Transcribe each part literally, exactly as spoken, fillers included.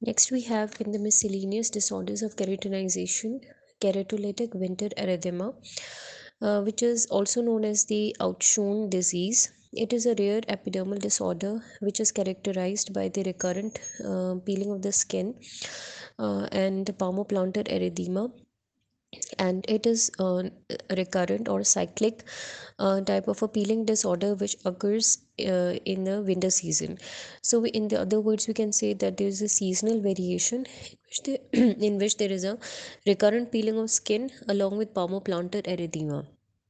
Next, we have in the miscellaneous disorders of keratinization, keratolytic winter erythema, uh, which is also known as the outshone disease. It is a rare epidermal disorder which is characterized by the recurrent uh, peeling of the skin uh, and palmoplantar erythema, and it is uh, recurrent or cyclic uh, type of a peeling disorder which occurs uh, in the winter season. So we, in the other words, we can say that there is a seasonal variation in which, there, in which there is a recurrent peeling of skin along with palmoplantar erythema.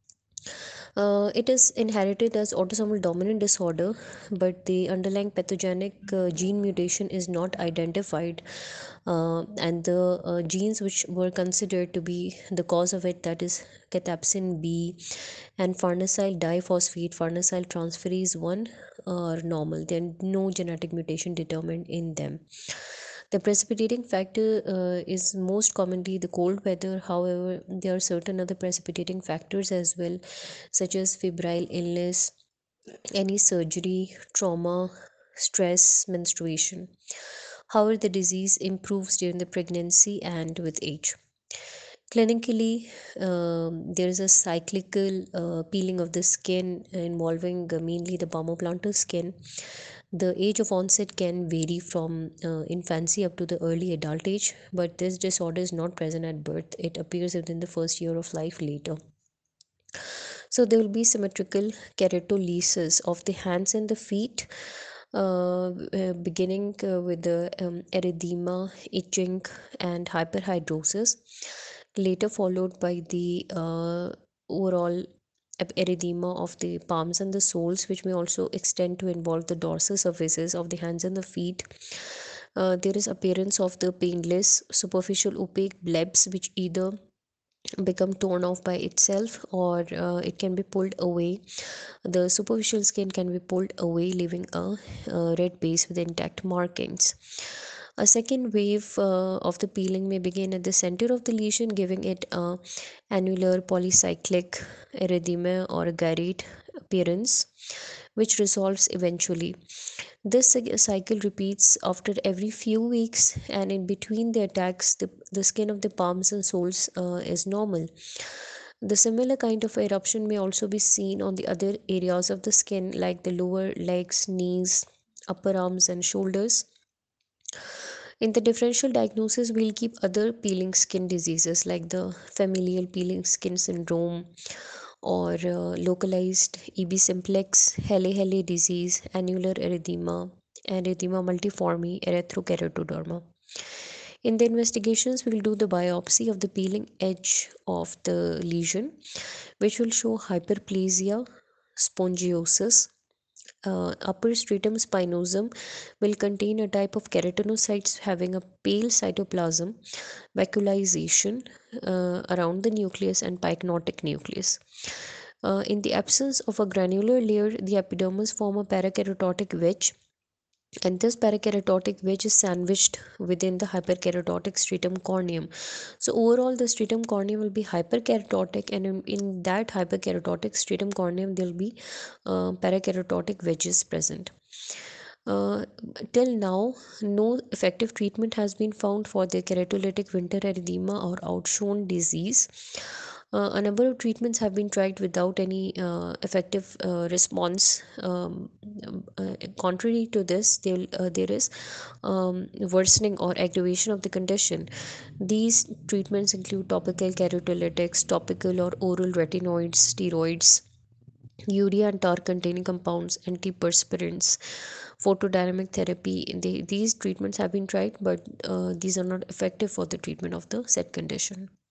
Uh, it is inherited as autosomal dominant disorder, but the underlying pathogenic uh, gene mutation is not identified. Uh, and the uh, genes which were considered to be the cause of it, that is cathepsin B and farnesyl diphosphate, farnesyl transferase one, are normal. There are no genetic mutation determined in them. The precipitating factor uh, is most commonly the cold weather. However, there are certain other precipitating factors as well, such as febrile illness, any surgery, trauma, stress, menstruation. However, the disease improves during the pregnancy and with age. Clinically, um, there is a cyclical uh, peeling of the skin involving uh, mainly the palmoplantar skin. The age of onset can vary from uh, infancy up to the early adult age, but this disorder is not present at birth. It appears within the first year of life later. So there will be symmetrical keratolysis of the hands and the feet, uh, uh, beginning uh, with the um, erythema, itching, and hyperhidrosis, later followed by the uh, overall erythema of the palms and the soles, which may also extend to involve the dorsal surfaces of the hands and the feet. Uh, there is appearance of the painless superficial opaque blebs, which either become torn off by itself, or uh, it can be pulled away. The superficial skin can be pulled away, leaving a, a red base with intact markings. A second wave uh, of the peeling may begin at the center of the lesion, giving it a annular polycyclic erythema or a gyrate appearance, which resolves eventually. This cy- cycle repeats after every few weeks, and in between the attacks, the, the skin of the palms and soles uh, is normal. The similar kind of eruption may also be seen on the other areas of the skin, like the lower legs, knees, upper arms, and shoulders. In the differential diagnosis, we'll keep other peeling skin diseases like the familial peeling skin syndrome or uh, localized E B simplex, Hailey-Hailey disease, annular erythema, erythema multiforme, erythrokeratoderma. In the investigations, we'll do the biopsy of the peeling edge of the lesion, which will show hyperplasia, spongiosis. Uh, upper stratum spinosum will contain a type of keratinocytes having a pale cytoplasm, vacuolization uh, around the nucleus, and pycnotic nucleus. Uh, in the absence of a granular layer, the epidermis form a parakeratotic wedge, and this parakeratotic wedge is sandwiched within the hyperkeratotic stratum corneum. So overall, the stratum corneum will be hyperkeratotic, and in, in that hyperkeratotic stratum corneum there will be uh, parakeratotic wedges present. uh, till now, no effective treatment has been found for the keratolytic winter erythema or outshone disease. Uh, a number of treatments have been tried without any uh, effective uh, response. Um, um, uh, contrary to this, there, uh, there is um, worsening or aggravation of the condition. These treatments include topical keratolytics, topical or oral retinoids, steroids, urea and tar containing compounds, antiperspirants, photodynamic therapy. They, these treatments have been tried, but uh, these are not effective for the treatment of the said condition.